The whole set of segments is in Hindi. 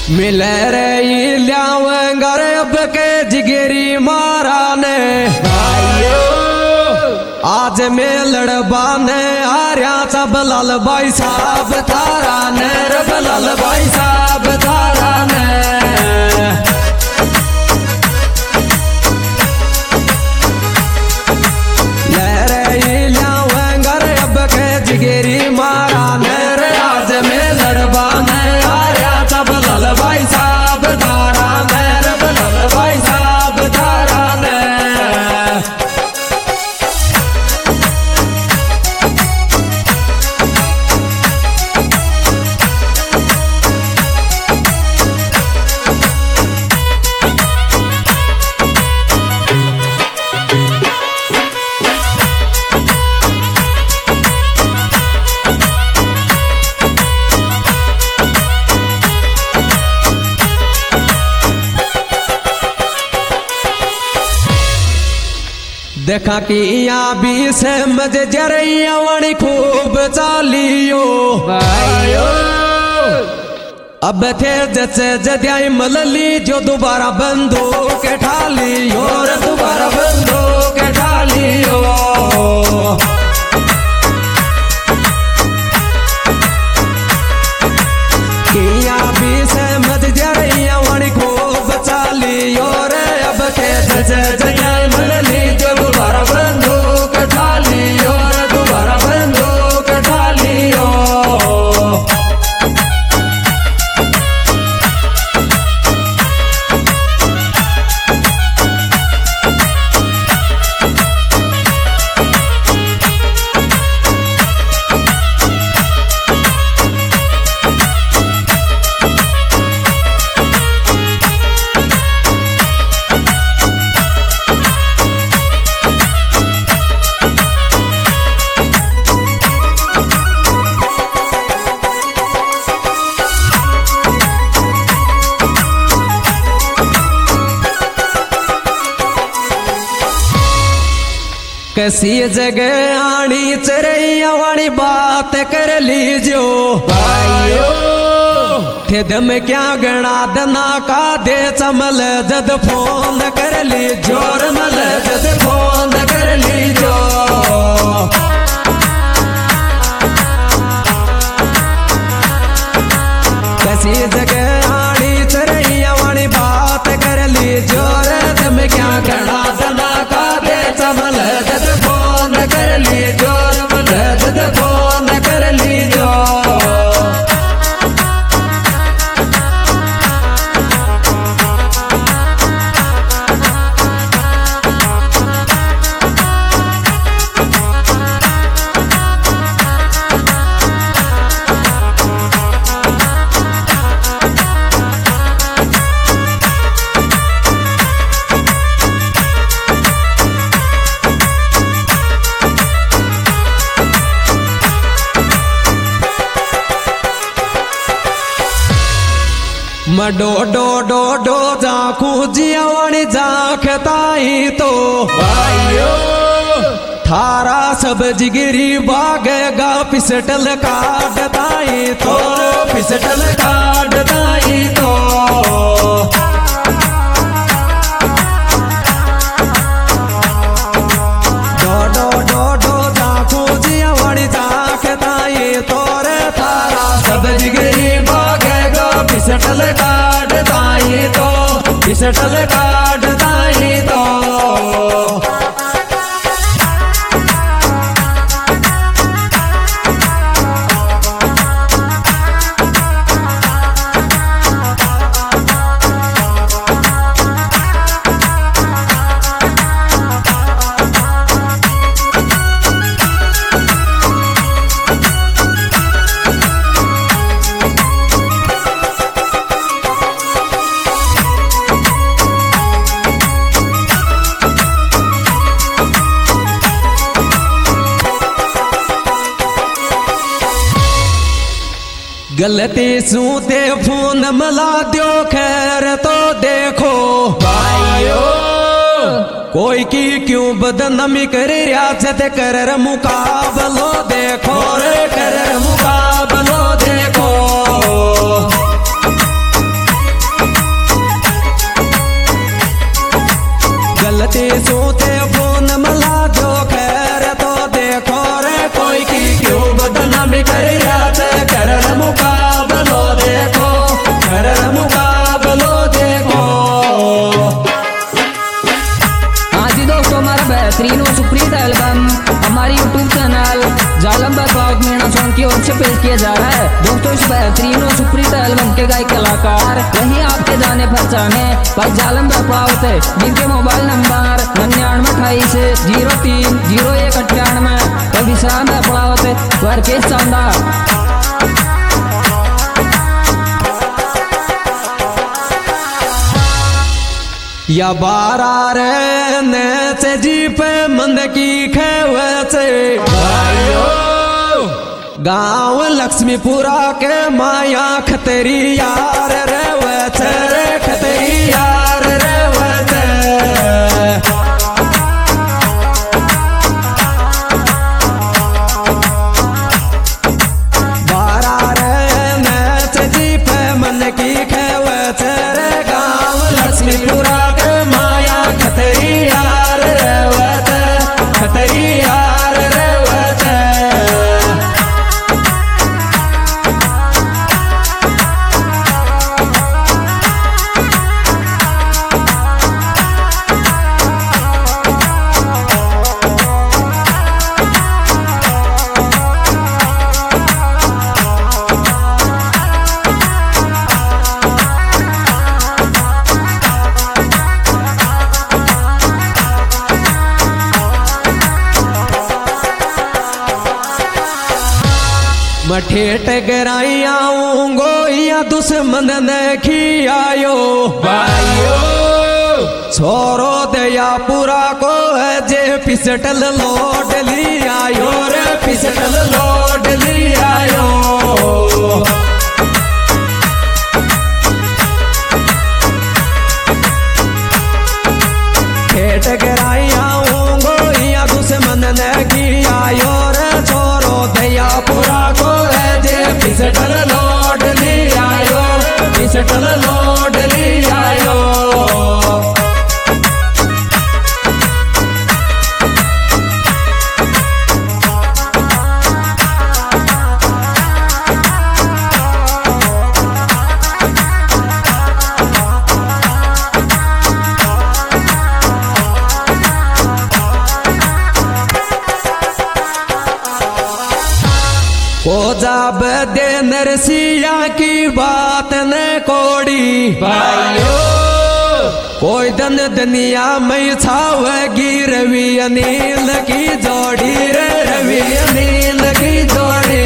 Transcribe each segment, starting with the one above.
मिल रही ल्यावंगर अब के जिगरी मारा ने आज में लड़बाने आर्या सब लाल भाई साहब तारा ने रब लाल भाई साहब तारा ने लहरे ल्यावंगर अब के जिगरी मारा ने आज में लड़बाने आर्या सब लाल भाई साहब तारा ने रब लाल भाई साहब तारा ने देखा कि यहाँ भी से मजे जरिया वाणी खूब चालियो भाइयो अब थे जैसे जद्याई मलली जो दोबारा बंदूक ठाली और दोबारा बंदूक ठालियो कि यहाँ भी से मजे जरिया वाणी खूब चालियो रे अब थे जैसे जद्याई मलली जो दोबारा बंदूक ठालियो रे दोबारा बंदूक ठालियो कैसी जगह आनी चरैया वाली बात कर लीजो भाइयो थे दम क्या गणा दना का दे चमल जद फोन कर लीजो रमल जद फोन कर लीजो कैसी जगह आनी चरैया वाली बात कर लीजो रे दम क्या गणा दना का दे चमल फोन कर लीजो रमल फोन कर लीजो मडो डो डो डो जाखू जियावाणी जाखताई तो भाइयो थारा सब जिगरी बागेगा पिसटल काटताई तो पिसटल काटताई तो डो डो डो डो जाखू जियावाणी जाखताई तो रे थारा सब जिगरी बागेगा पिसटल काटताई तो पिसटल काटताई तो गलती सूते फोन मला दो खैर तो देखो भाइयो कोई की क्यों बदनामी कर रियासत कर मुकाबलो देखो रे कर मुकाबलो देखो बेहतरीन और सुप्रीत एल्बम के गायक कलाकार वही आपके जाने पहचाने भाई जालम बेपड़ावते, जिनके मोबाइल नंबर 9928030198 तो विश्राम बेपड़ावते वर्केश चांदा। या बारा रे नेच जीप मंद की खेवचे भाइयो गाँव लक्ष्मीपुरा के माया खतरी यार रे वचे रे खतरी यार रे वचे। बारा रे नेच जीप मंद की खेवचे रे गाँव लक्ष्मीपुरा खतरी यार रे वचे खतरी यार रे वचे। मठेट गराइया गोइया दुश्मन ने खियायो भाइयो छोरो दया पूरा को है जे पिसटल लौट लियायो रे पिसटल लौट लियायो। ठेठ गराइया गोइया दुश्मन ने खियायो रे छोरो दया पूरा को पिसटल लौट लियायो पिसटल लौट लियायो। ओ जाब दे नरसिया की बात न कोड़ी भाइयो कोई दन दुनिया में छावेगी रवि अनिल की जोड़ी रे रवि अनिल की जोड़ी।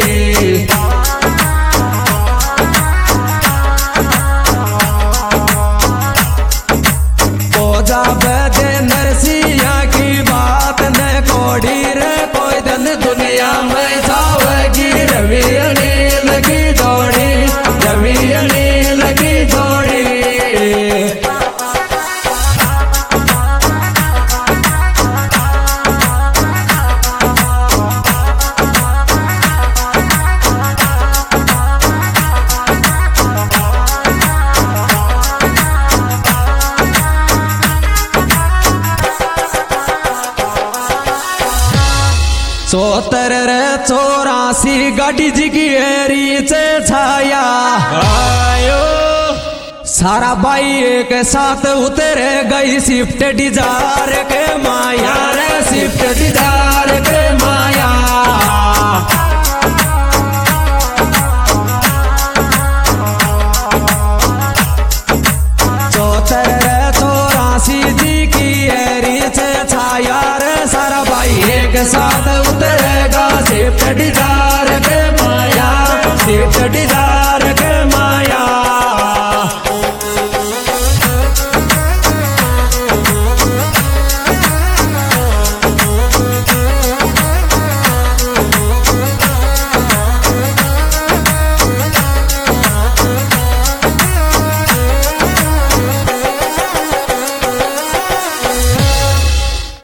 ओ जाब दे नरसिया की बात न कोड़ी रे कोई दन दुनिया में रवि अनिल की जोड़ी रवि अनिल की जोड़ी। चौतर रे 84 गाड़ी जी की रीचे छाया आयो सारा भाई एक साथ उतरे गई स्विफ्ट डिजायर के माया रे स्विफ्ट डिजायर के माया। चौतर रे 84 जी की रीचे छाया रे सारा भाई एक साथ उतरेगा स्विफ्ट डिजायर के माया स्विफ्ट डिजायर